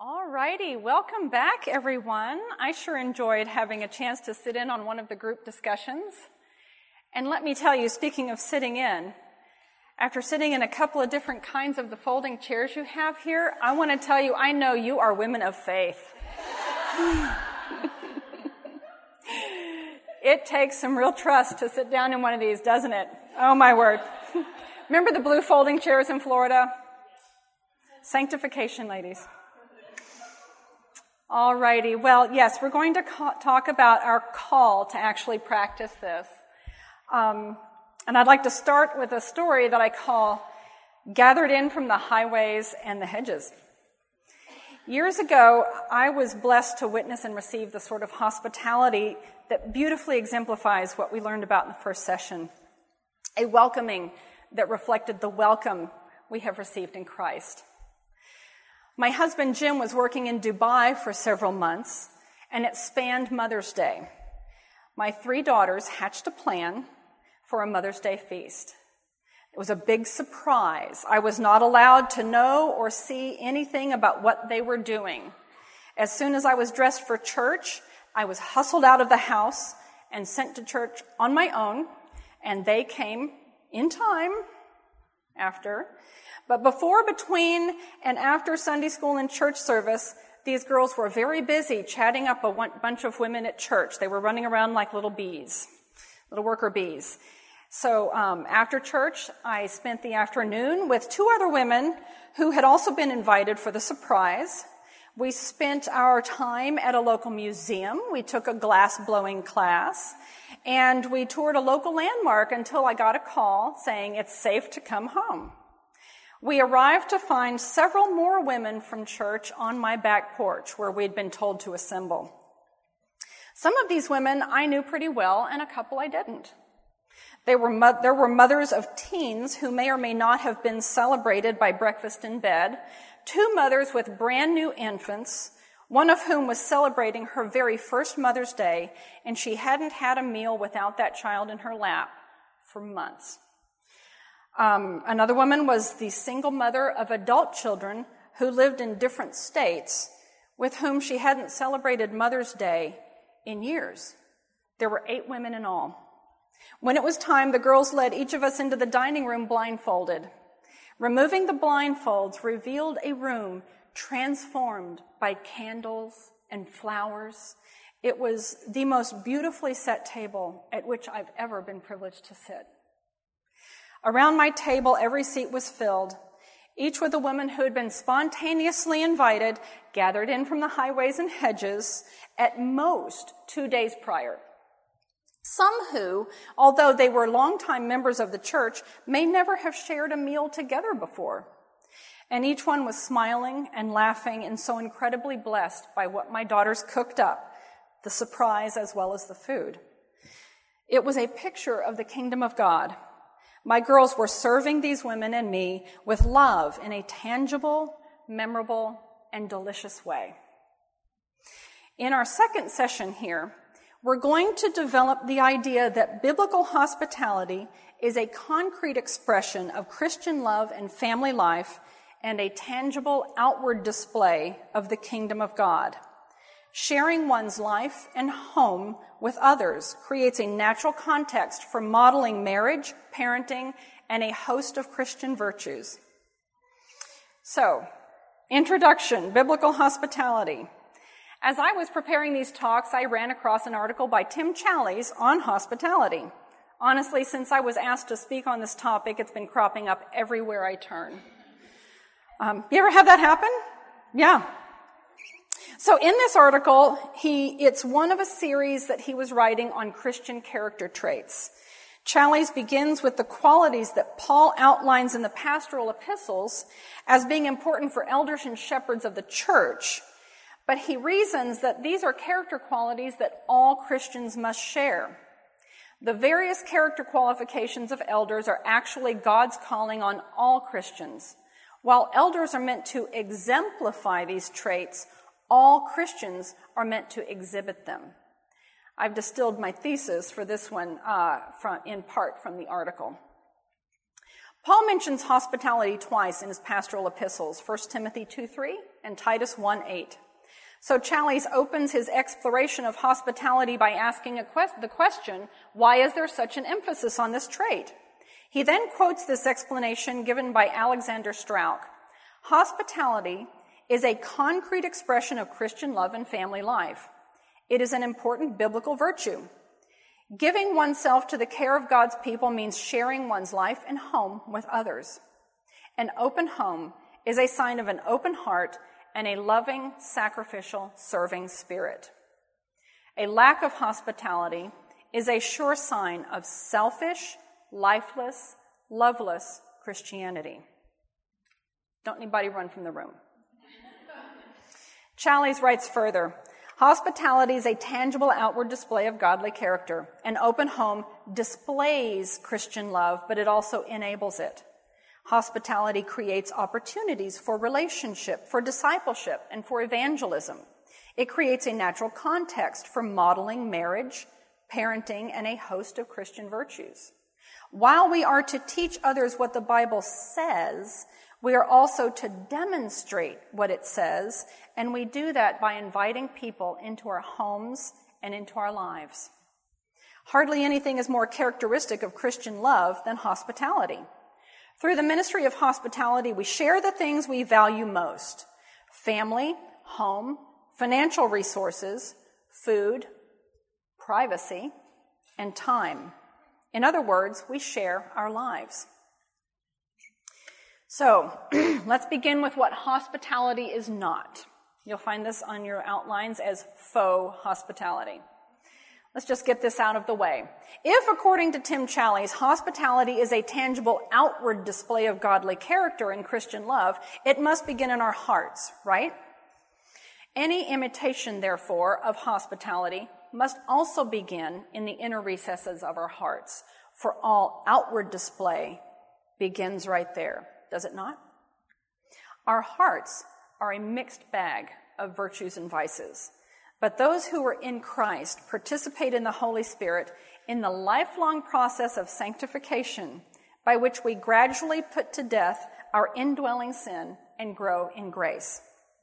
All righty, welcome back, everyone. I sure enjoyed having a chance to sit in on one of the group discussions. And let me tell you, speaking of sitting in, after sitting in a couple of different kinds of the folding chairs you have here, I want to tell you, I know you are women of faith. It takes some real trust to sit down in one of these, doesn't it? Oh, my word. Remember the blue folding chairs in Florida? Sanctification, ladies. All righty. Well, yes, we're going to talk about our call to actually practice this. And I'd like to start with a story that I call Gathered In from the Highways and the Hedges. Years ago, I was blessed to witness and receive the sort of hospitality that beautifully exemplifies what we learned about in the first session. A welcoming that reflected the welcome we have received in Christ. My husband, Jim, was working in Dubai for several months, and it spanned Mother's Day. My 3 daughters hatched a plan for a Mother's Day feast. It was a big surprise. I was not allowed to know or see anything about what they were doing. As soon as I was dressed for church, I was hustled out of the house and sent to church on my own, and they came in time after. But before, between, and after Sunday school and church service, these girls were very busy chatting up a bunch of women at church. They were running around like little bees, little worker bees. So after church, I spent the afternoon with 2 other women who had also been invited for the surprise. We spent our time at a local museum. We took a glass-blowing class, and we toured a local landmark until I got a call saying it's safe to come home. We arrived to find several more women from church on my back porch where we'd been told to assemble. Some of these women I knew pretty well, and a couple I didn't. There were mothers of teens who may or may not have been celebrated by breakfast in bed, 2 mothers with brand new infants, one of whom was celebrating her very first Mother's Day, and she hadn't had a meal without that child in her lap for months. Another woman was the single mother of adult children who lived in different states with whom she hadn't celebrated Mother's Day in years. There were 8 women in all. When it was time, the girls led each of us into the dining room blindfolded. Removing the blindfolds revealed a room transformed by candles and flowers. It was the most beautifully set table at which I've ever been privileged to sit. Around my table, every seat was filled, each with a woman who had been spontaneously invited, gathered in from the highways and hedges, at most 2 days prior. Some who, although they were longtime members of the church, may never have shared a meal together before. And each one was smiling and laughing and so incredibly blessed by what my daughters cooked up, the surprise as well as the food. It was a picture of the kingdom of God. My girls were serving these women and me with love in a tangible, memorable, and delicious way. In our second session here, we're going to develop the idea that biblical hospitality is a concrete expression of Christian love and family life and a tangible outward display of the kingdom of God. Sharing one's life and home with others creates a natural context for modeling marriage, parenting, and a host of Christian virtues. So, introduction, biblical hospitality. As I was preparing these talks, I ran across an article by Tim Challies on hospitality. Honestly, since I was asked to speak on this topic, it's been cropping up everywhere I turn. You ever have that happen? Yeah. So in this article, it's one of a series that he was writing on Christian character traits. Challies begins with the qualities that Paul outlines in the pastoral epistles as being important for elders and shepherds of the church, but he reasons that these are character qualities that all Christians must share. The various character qualifications of elders are actually God's calling on all Christians. While elders are meant to exemplify these traits, all Christians are meant to exhibit them. I've distilled my thesis for this one in part from the article. Paul mentions hospitality twice in his pastoral epistles, 1 Timothy 2:3 and Titus 1:8. So Challies opens his exploration of hospitality by asking the question, why is there such an emphasis on this trait? He then quotes this explanation given by Alexander Strauch. Hospitality is a concrete expression of Christian love and family life. It is an important biblical virtue. Giving oneself to the care of God's people means sharing one's life and home with others. An open home is a sign of an open heart and a loving, sacrificial, serving spirit. A lack of hospitality is a sure sign of selfish, lifeless, loveless Christianity. Don't anybody run from the room. Challies writes further, hospitality is a tangible outward display of godly character. An open home displays Christian love, but it also enables it. Hospitality creates opportunities for relationship, for discipleship, and for evangelism. It creates a natural context for modeling marriage, parenting, and a host of Christian virtues. While we are to teach others what the Bible says, we are also to demonstrate what it says, and we do that by inviting people into our homes and into our lives. Hardly anything is more characteristic of Christian love than hospitality. Through the ministry of hospitality, we share the things we value most: family, home, financial resources, food, privacy, and time. In other words, we share our lives. So, let's begin with what hospitality is not. You'll find this on your outlines as faux hospitality. Let's just get this out of the way. If, according to Tim Challies, hospitality is a tangible outward display of godly character and Christian love, it must begin in our hearts, right? Any imitation, therefore, of hospitality must also begin in the inner recesses of our hearts, for all outward display begins right there, does it not? Our hearts are a mixed bag of virtues and vices. But those who are in Christ participate in the Holy Spirit in the lifelong process of sanctification by which we gradually put to death our indwelling sin and grow in grace.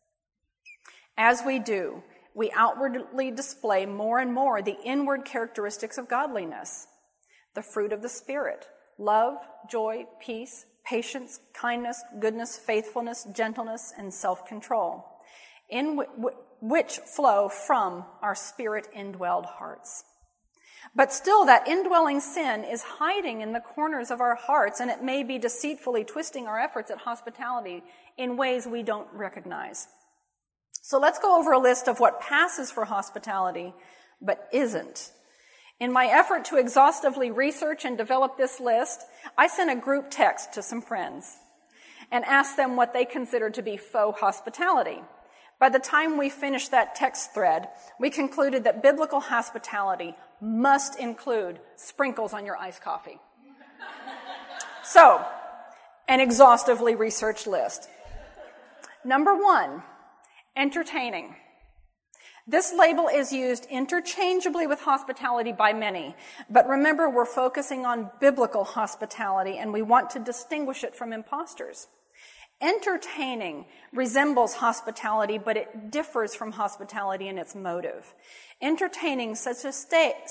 As we do, we outwardly display more and more the inward characteristics of godliness, the fruit of the Spirit: love, joy, peace, patience, kindness, goodness, faithfulness, gentleness, and self-control, which flow from our Spirit-indwelled hearts. But still, that indwelling sin is hiding in the corners of our hearts, and it may be deceitfully twisting our efforts at hospitality in ways we don't recognize. So let's go over a list of what passes for hospitality, but isn't. In my effort to exhaustively research and develop this list, I sent a group text to some friends and asked them what they considered to be faux hospitality. By the time we finished that text thread, we concluded that biblical hospitality must include sprinkles on your iced coffee. So, an exhaustively researched list. Number 1, entertaining. This label is used interchangeably with hospitality by many, but remember, we're focusing on biblical hospitality, and we want to distinguish it from imposters. Entertaining resembles hospitality, but it differs from hospitality in its motive. Entertaining sets a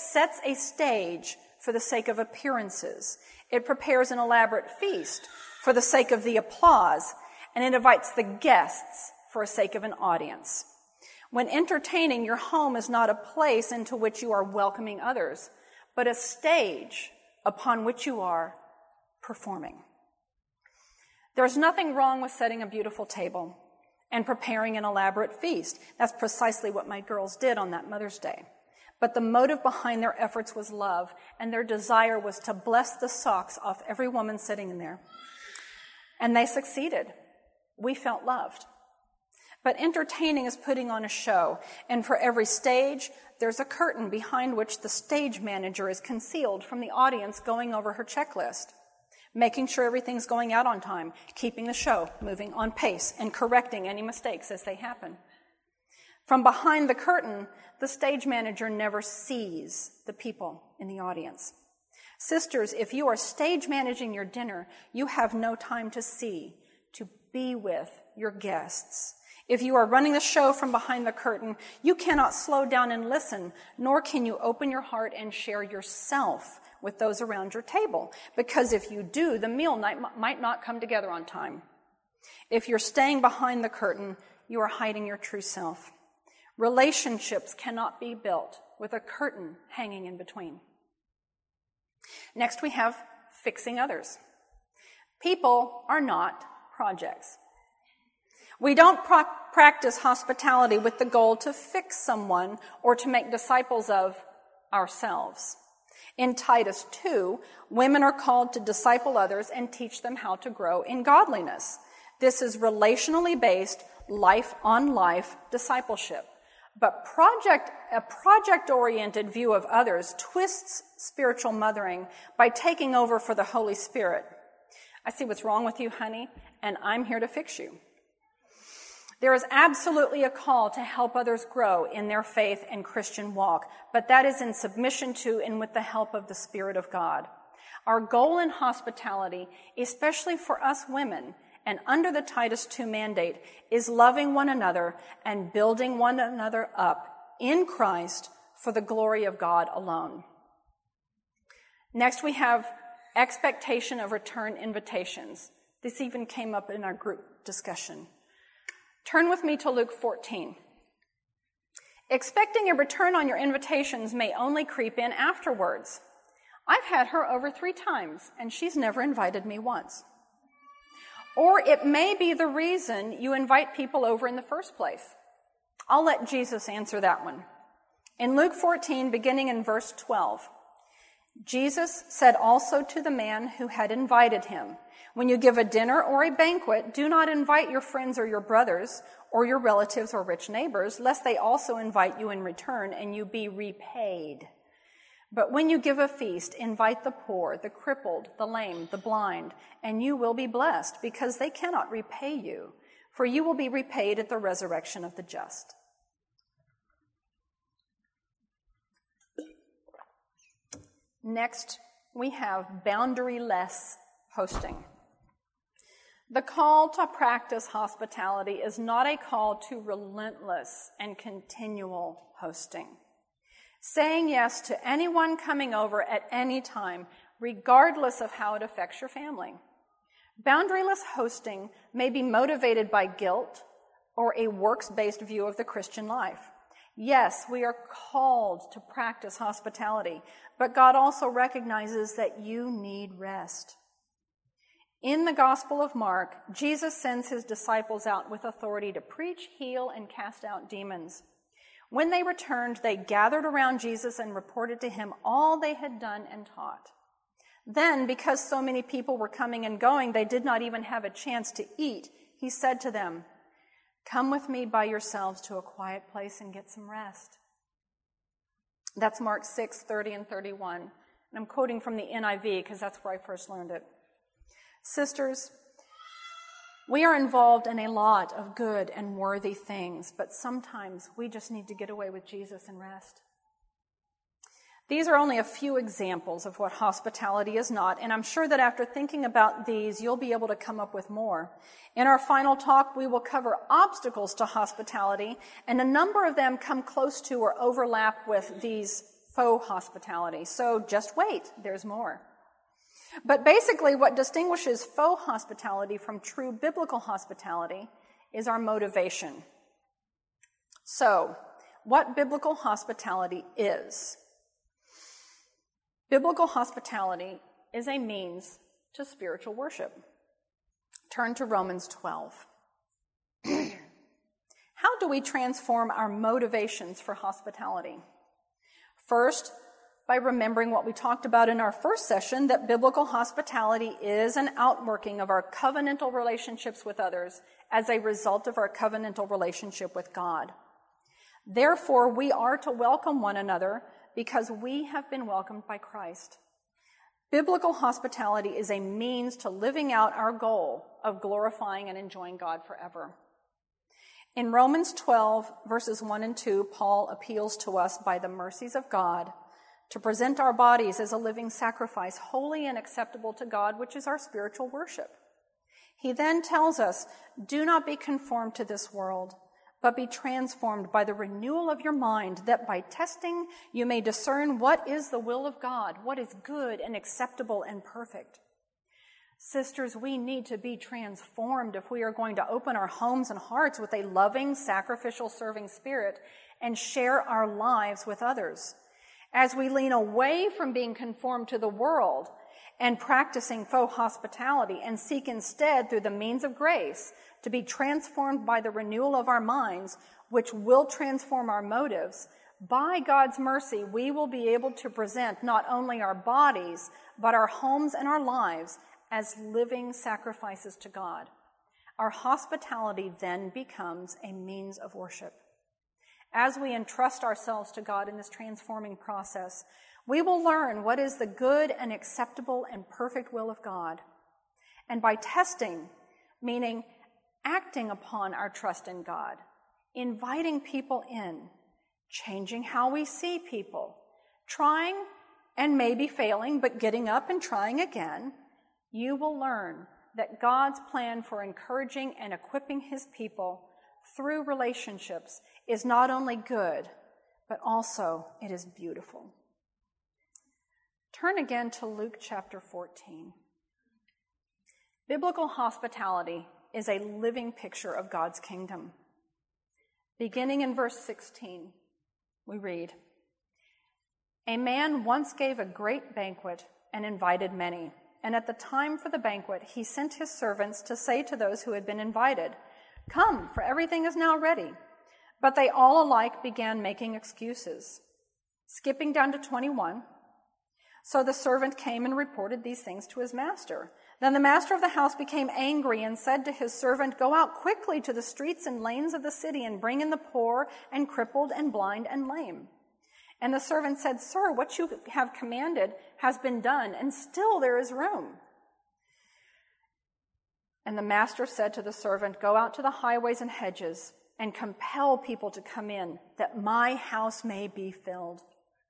stage for the sake of appearances. It prepares an elaborate feast for the sake of the applause, and it invites the guests for the sake of an audience. When entertaining, your home is not a place into which you are welcoming others, but a stage upon which you are performing. There's nothing wrong with setting a beautiful table and preparing an elaborate feast. That's precisely what my girls did on that Mother's Day. But the motive behind their efforts was love, and their desire was to bless the socks off every woman sitting in there. And they succeeded. We felt loved. But entertaining is putting on a show, and for every stage, there's a curtain behind which the stage manager is concealed from the audience going over her checklist, making sure everything's going out on time, keeping the show moving on pace, and correcting any mistakes as they happen. From behind the curtain, the stage manager never sees the people in the audience. Sisters, if you are stage managing your dinner, you have no time to see, to be with your guests. If you are running the show from behind the curtain, you cannot slow down and listen, nor can you open your heart and share yourself with those around your table. Because if you do, the meal might not come together on time. If you're staying behind the curtain, you are hiding your true self. Relationships cannot be built with a curtain hanging in between. Next, we have fixing others. People are not projects. We don't practice hospitality with the goal to fix someone or to make disciples of ourselves. In Titus 2, women are called to disciple others and teach them how to grow in godliness. This is relationally based, life-on-life discipleship. But a project-oriented view of others twists spiritual mothering by taking over for the Holy Spirit. I see what's wrong with you, honey, and I'm here to fix you. There is absolutely a call to help others grow in their faith and Christian walk, but that is in submission to and with the help of the Spirit of God. Our goal in hospitality, especially for us women, and under the Titus 2 mandate, is loving one another and building one another up in Christ for the glory of God alone. Next, we have expectation of return invitations. This even came up in our group discussion. Turn with me to Luke 14. Expecting a return on your invitations may only creep in afterwards. I've had her over 3 times, and she's never invited me once. Or it may be the reason you invite people over in the first place. I'll let Jesus answer that one. In Luke 14, beginning in verse 12, Jesus said also to the man who had invited him, "When you give a dinner or a banquet, do not invite your friends or your brothers or your relatives or rich neighbors, lest they also invite you in return and you be repaid. But when you give a feast, invite the poor, the crippled, the lame, the blind, and you will be blessed, because they cannot repay you, for you will be repaid at the resurrection of the just." Next, we have boundaryless hosting. The call to practice hospitality is not a call to relentless and continual hosting. Saying yes to anyone coming over at any time, regardless of how it affects your family. Boundaryless hosting may be motivated by guilt or a works-based view of the Christian life. Yes, we are called to practice hospitality, but God also recognizes that you need rest. In the Gospel of Mark, Jesus sends his disciples out with authority to preach, heal, and cast out demons. When they returned, they gathered around Jesus and reported to him all they had done and taught. Then, because so many people were coming and going, they did not even have a chance to eat. He said to them, "Come with me by yourselves to a quiet place and get some rest." That's Mark 6:30 and 31. And I'm quoting from the NIV because that's where I first learned it. Sisters, we are involved in a lot of good and worthy things, but sometimes we just need to get away with Jesus and rest. These are only a few examples of what hospitality is not, and I'm sure that after thinking about these, you'll be able to come up with more. In our final talk, we will cover obstacles to hospitality, and a number of them come close to or overlap with these faux hospitality. So just wait, there's more. But basically, what distinguishes faux hospitality from true biblical hospitality is our motivation. So, what biblical hospitality is? Biblical hospitality is a means to spiritual worship. Turn to Romans 12. How do we transform our motivations for hospitality? First, by remembering what we talked about in our first session, that biblical hospitality is an outworking of our covenantal relationships with others as a result of our covenantal relationship with God. Therefore, we are to welcome one another because we have been welcomed by Christ. Biblical hospitality is a means to living out our goal of glorifying and enjoying God forever. In Romans 12, verses 1 and 2, Paul appeals to us by the mercies of God to present our bodies as a living sacrifice, holy and acceptable to God, which is our spiritual worship. He then tells us, do not be conformed to this world, but be transformed by the renewal of your mind, that by testing you may discern what is the will of God, what is good and acceptable and perfect. Sisters, we need to be transformed if we are going to open our homes and hearts with a loving, sacrificial, serving spirit and share our lives with others. As we lean away from being conformed to the world and practicing faux hospitality and seek instead, through the means of grace, to be transformed by the renewal of our minds, which will transform our motives, by God's mercy, we will be able to present not only our bodies, but our homes and our lives as living sacrifices to God. Our hospitality then becomes a means of worship. As we entrust ourselves to God in this transforming process, we will learn what is the good and acceptable and perfect will of God. And by testing, meaning acting upon our trust in God, inviting people in, changing how we see people, trying and maybe failing, but getting up and trying again, you will learn that God's plan for encouraging and equipping his people through relationships is not only good, but also it is beautiful. Turn again to Luke chapter 14. Biblical hospitality is a living picture of God's kingdom. Beginning in verse 16, we read, "A man once gave a great banquet and invited many. And at the time for the banquet, he sent his servants to say to those who had been invited, 'Come, for everything is now ready.' But they all alike began making excuses." Skipping down to 21, "So the servant came and reported these things to his master. Then the master of the house became angry and said to his servant, 'Go out quickly to the streets and lanes of the city and bring in the poor and crippled and blind and lame.' And the servant said, 'Sir, what you have commanded has been done, and still there is room.' And the master said to the servant, 'Go out to the highways and hedges and compel people to come in, that my house may be filled.'"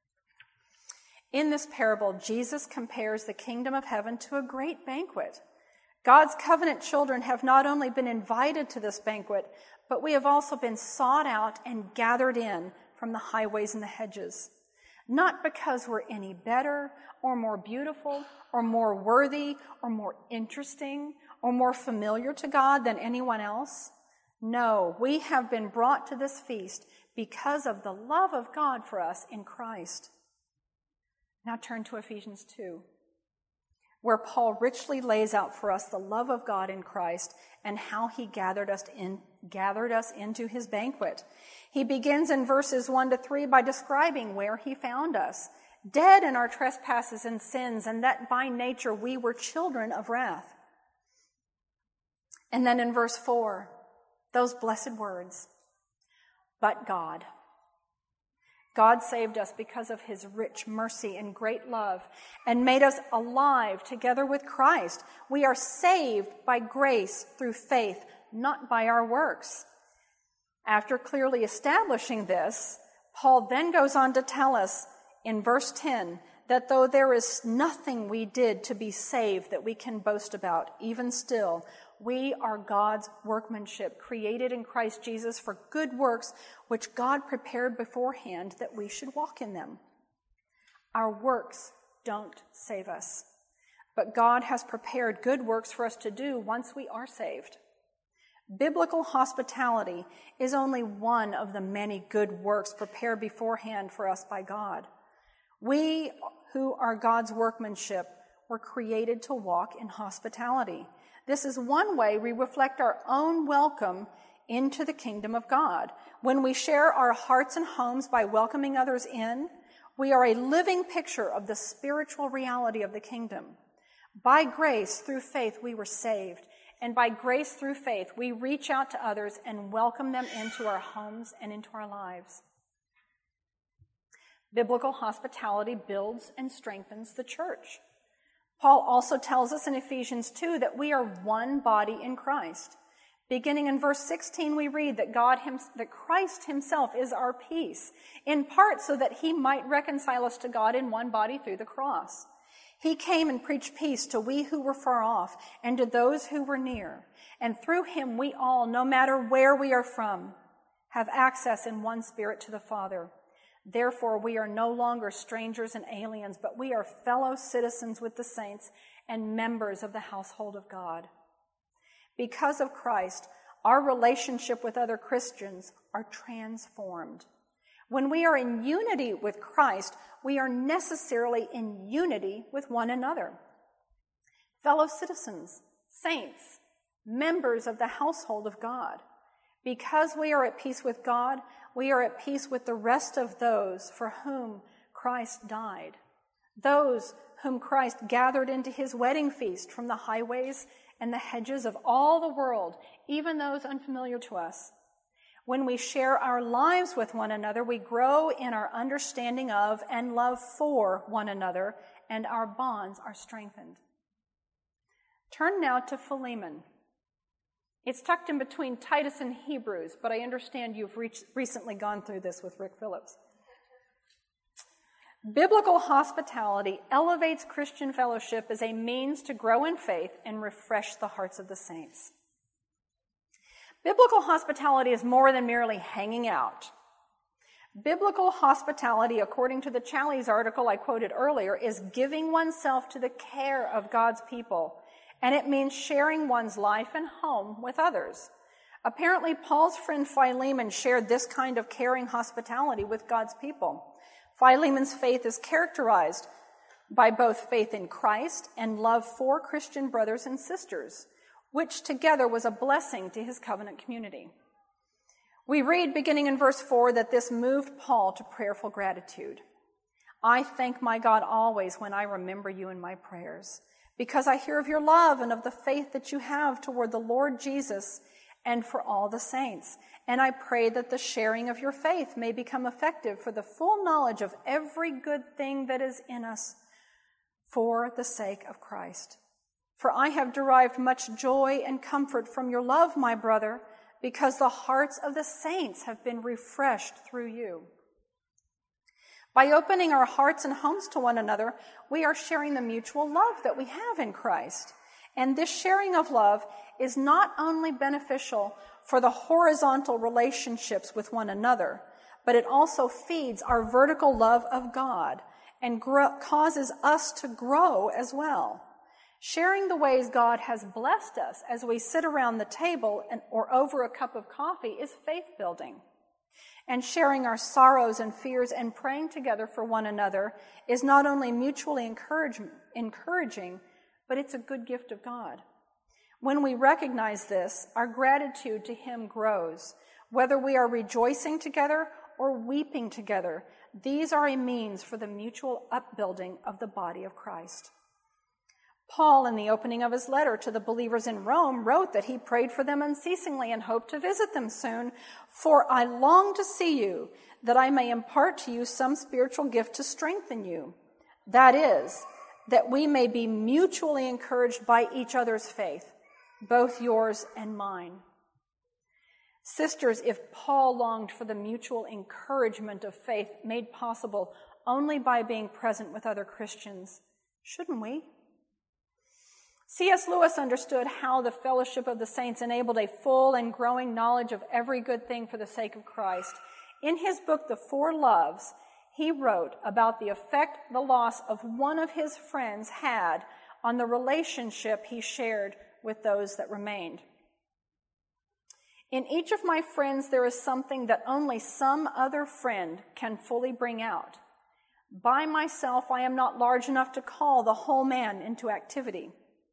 In this parable, Jesus compares the kingdom of heaven to a great banquet. God's covenant children have not only been invited to this banquet, but we have also been sought out and gathered in from the highways and the hedges. Not because we're any better or more beautiful or more worthy or more interesting or more familiar to God than anyone else. No, we have been brought to this feast because of the love of God for us in Christ. Now turn to Ephesians 2, where Paul richly lays out for us the love of God in Christ and how he gathered us into his banquet. He begins in verses 1 to 3 by describing where he found us, dead in our trespasses and sins, and that by nature we were children of wrath. And then in verse 4, those blessed words, "But God." God saved us because of his rich mercy and great love and made us alive together with Christ. We are saved by grace through faith, not by our works. After clearly establishing this, Paul then goes on to tell us in verse 10 that though there is nothing we did to be saved that we can boast about, even still, we are God's workmanship, created in Christ Jesus for good works, which God prepared beforehand that we should walk in them. Our works don't save us, but God has prepared good works for us to do once we are saved. Biblical hospitality is only one of the many good works prepared beforehand for us by God. We who are God's workmanship were created to walk in hospitality. This is one way we reflect our own welcome into the kingdom of God. When we share our hearts and homes by welcoming others in, we are a living picture of the spiritual reality of the kingdom. By grace, through faith, we were saved. And by grace, through faith, we reach out to others and welcome them into our homes and into our lives. Biblical hospitality builds and strengthens the church. Paul also tells us in Ephesians 2 that we are one body in Christ. Beginning in verse 16, we read that that Christ himself is our peace, in part so that he might reconcile us to God in one body through the cross. He came and preached peace to we who were far off and to those who were near. And through him we all, no matter where we are from, have access in one spirit to the Father. Therefore, we are no longer strangers and aliens, but we are fellow citizens with the saints and members of the household of God. Because of Christ, our relationship with other Christians are transformed. When we are in unity with Christ, we are necessarily in unity with one another. Fellow citizens, saints, members of the household of God. Because we are at peace with God, we are at peace with the rest of those for whom Christ died. Those whom Christ gathered into his wedding feast from the highways and the hedges of all the world, even those unfamiliar to us. When we share our lives with one another, we grow in our understanding of and love for one another, and our bonds are strengthened. Turn now to Philemon. It's tucked in between Titus and Hebrews, but I understand you've recently gone through this with Rick Phillips. Biblical hospitality elevates Christian fellowship as a means to grow in faith and refresh the hearts of the saints. Biblical hospitality is more than merely hanging out. Biblical hospitality, according to the Challies article I quoted earlier, is giving oneself to the care of God's people, and it means sharing one's life and home with others. Apparently, Paul's friend Philemon shared this kind of caring hospitality with God's people. Philemon's faith is characterized by both faith in Christ and love for Christian brothers and sisters, which together was a blessing to his covenant community. We read, beginning in verse 4, that this moved Paul to prayerful gratitude. I thank my God always when I remember you in my prayers, because I hear of your love and of the faith that you have toward the Lord Jesus and for all the saints. And I pray that the sharing of your faith may become effective for the full knowledge of every good thing that is in us for the sake of Christ. For I have derived much joy and comfort from your love, my brother, because the hearts of the saints have been refreshed through you. By opening our hearts and homes to one another, we are sharing the mutual love that we have in Christ. And this sharing of love is not only beneficial for the horizontal relationships with one another, but it also feeds our vertical love of God and causes us to grow as well. Sharing the ways God has blessed us as we sit around the table or over a cup of coffee is faith-building. And sharing our sorrows and fears and praying together for one another is not only mutually encouraging, but it's a good gift of God. When we recognize this, our gratitude to him grows. Whether we are rejoicing together or weeping together, these are a means for the mutual upbuilding of the body of Christ. Paul, in the opening of his letter to the believers in Rome, wrote that he prayed for them unceasingly and hoped to visit them soon. For I long to see you, that I may impart to you some spiritual gift to strengthen you. That is, that we may be mutually encouraged by each other's faith, both yours and mine. Sisters, if Paul longed for the mutual encouragement of faith made possible only by being present with other Christians, shouldn't we? C.S. Lewis understood how the fellowship of the saints enabled a full and growing knowledge of every good thing for the sake of Christ. In his book, The Four Loves, he wrote about the effect the loss of one of his friends had on the relationship he shared with those that remained. In each of my friends, there is something that only some other friend can fully bring out. By myself, I am not large enough to call the whole man into activity.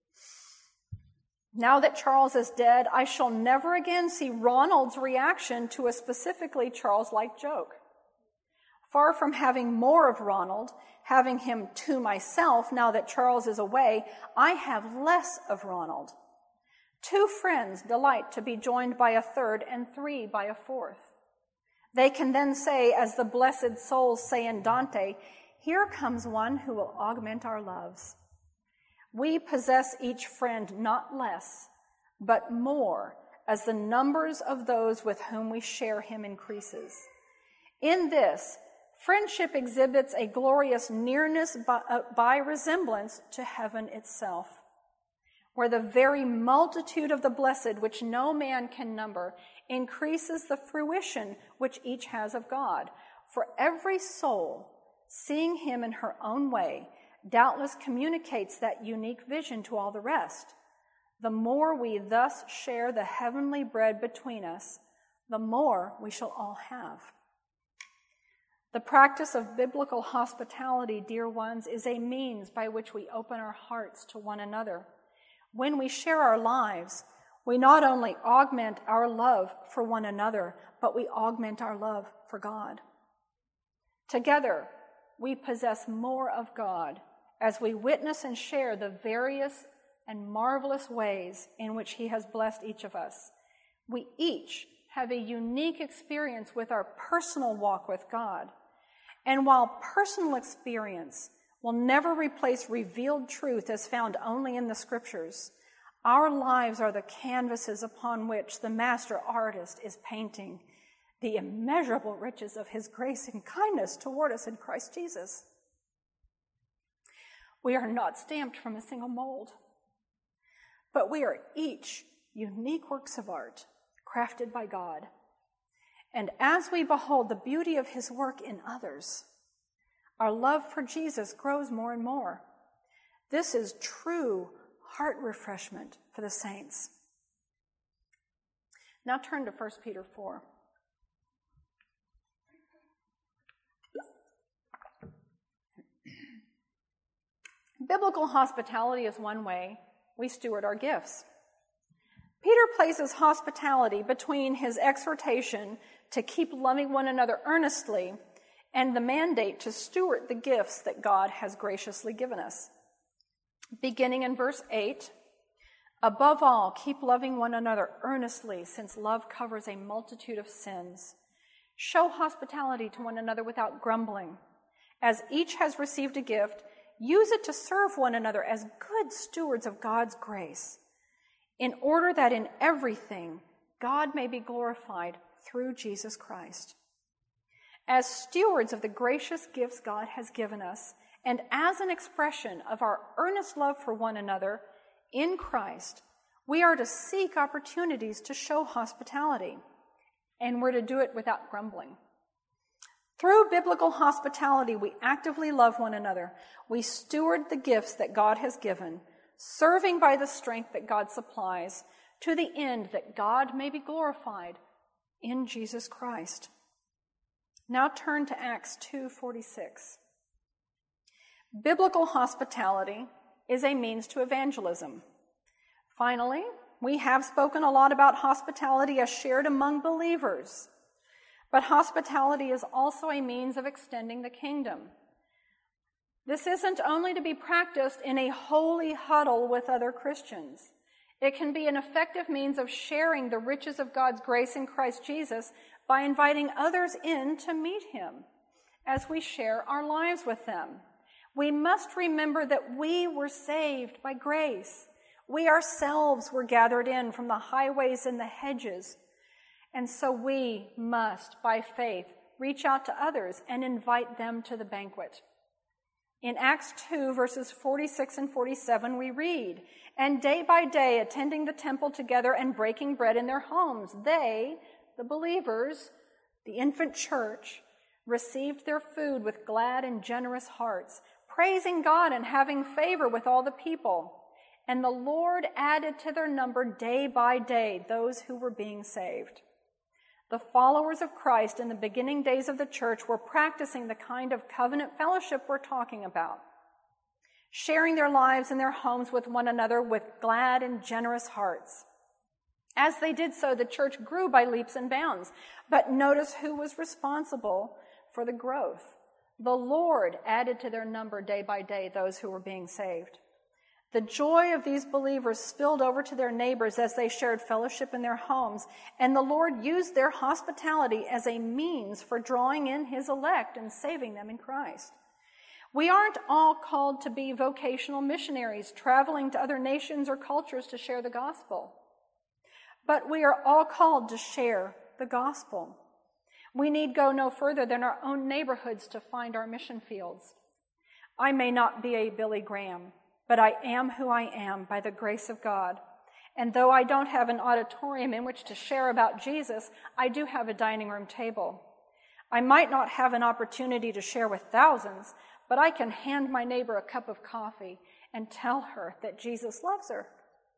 Now that Charles is dead, I shall never again see Ronald's reaction to a specifically Charles-like joke. Far from having more of Ronald, having him to myself now that Charles is away, I have less of Ronald. Two friends delight to be joined by a third and three by a fourth. They can then say, as the blessed souls say in Dante, here comes one who will augment our loves. We possess each friend not less, but more as the numbers of those with whom we share him increases. In this, friendship exhibits a glorious nearness by resemblance to heaven itself, where the very multitude of the blessed, which no man can number, increases the fruition which each has of God. For every soul, seeing him in her own way, doubtless communicates that unique vision to all the rest. The more we thus share the heavenly bread between us, the more we shall all have. The practice of biblical hospitality, dear ones, is a means by which we open our hearts to one another. When we share our lives, we not only augment our love for one another, but we augment our love for God. Together, we possess more of God as we witness and share the various and marvelous ways in which he has blessed each of us. We each have a unique experience with our personal walk with God. And while personal experience will never replace revealed truth as found only in the Scriptures, our lives are the canvases upon which the master artist is painting the immeasurable riches of his grace and kindness toward us in Christ Jesus. We are not stamped from a single mold, but we are each unique works of art crafted by God. And as we behold the beauty of his work in others, our love for Jesus grows more and more. This is true heart refreshment for the saints. Now turn to 1 Peter 4. Biblical hospitality is one way we steward our gifts. Peter places hospitality between his exhortation to keep loving one another earnestly and the mandate to steward the gifts that God has graciously given us. Beginning in verse 8, above all, keep loving one another earnestly, since love covers a multitude of sins. Show hospitality to one another without grumbling. As each has received a gift, use it to serve one another as good stewards of God's grace, in order that in everything God may be glorified through Jesus Christ. As stewards of the gracious gifts God has given us, and as an expression of our earnest love for one another in Christ, we are to seek opportunities to show hospitality, and we're to do it without grumbling. Through biblical hospitality, we actively love one another. We steward the gifts that God has given, serving by the strength that God supplies, to the end that God may be glorified in Jesus Christ. Now turn to Acts 2:46. Biblical hospitality is a means to evangelism. Finally, we have spoken a lot about hospitality as shared among believers. But hospitality is also a means of extending the kingdom. This isn't only to be practiced in a holy huddle with other Christians. It can be an effective means of sharing the riches of God's grace in Christ Jesus by inviting others in to meet him as we share our lives with them. We must remember that we were saved by grace. We ourselves were gathered in from the highways and the hedges. And so we must, by faith, reach out to others and invite them to the banquet. In Acts 2, verses 46 and 47, we read, and day by day, attending the temple together and breaking bread in their homes, they, the believers, the infant church, received their food with glad and generous hearts, praising God and having favor with all the people. And the Lord added to their number day by day those who were being saved. The followers of Christ in the beginning days of the church were practicing the kind of covenant fellowship we're talking about, sharing their lives and their homes with one another with glad and generous hearts. As they did so, the church grew by leaps and bounds. But notice who was responsible for the growth. The Lord added to their number day by day those who were being saved. The joy of these believers spilled over to their neighbors as they shared fellowship in their homes, and the Lord used their hospitality as a means for drawing in his elect and saving them in Christ. We aren't all called to be vocational missionaries traveling to other nations or cultures to share the gospel. But we are all called to share the gospel. We need go no further than our own neighborhoods to find our mission fields. I may not be a Billy Graham, but I am who I am by the grace of God. And though I don't have an auditorium in which to share about Jesus, I do have a dining room table. I might not have an opportunity to share with thousands, but I can hand my neighbor a cup of coffee and tell her that Jesus loves her.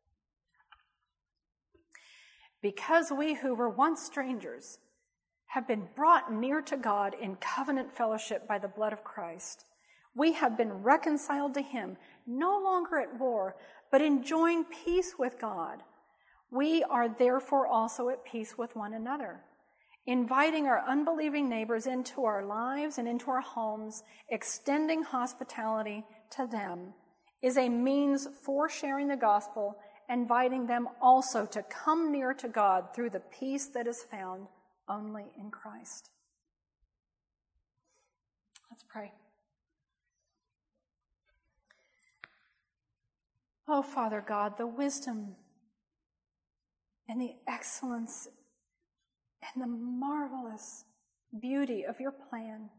Because we who were once strangers have been brought near to God in covenant fellowship by the blood of Christ, we have been reconciled to him, no longer at war, but enjoying peace with God. We are therefore also at peace with one another. Inviting our unbelieving neighbors into our lives and into our homes, extending hospitality to them, is a means for sharing the gospel, inviting them also to come near to God through the peace that is found only in Christ. Let's pray. Oh, Father God, the wisdom and the excellence and the marvelous beauty of your plan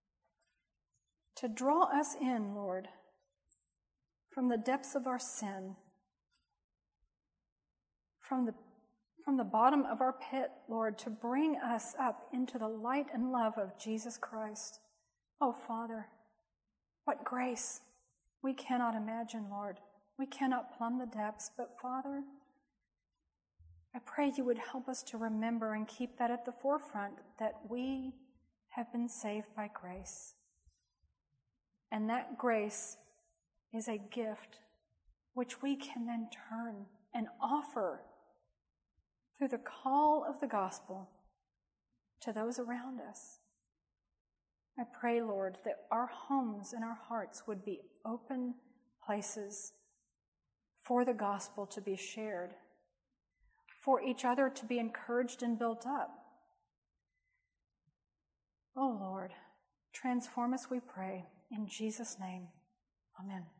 to draw us in, Lord, from the depths of our sin, from the bottom of our pit, Lord, to bring us up into the light and love of Jesus Christ. Oh, Father, what grace we cannot imagine, Lord. We cannot plumb the depths, but Father, I pray you would help us to remember and keep that at the forefront, that we have been saved by grace. And that grace is a gift which we can then turn and offer through the call of the gospel to those around us. I pray, Lord, that our homes and our hearts would be open places for the gospel to be shared, for each other to be encouraged and built up. Oh, Lord, transform us, we pray, in Jesus' name. Amen.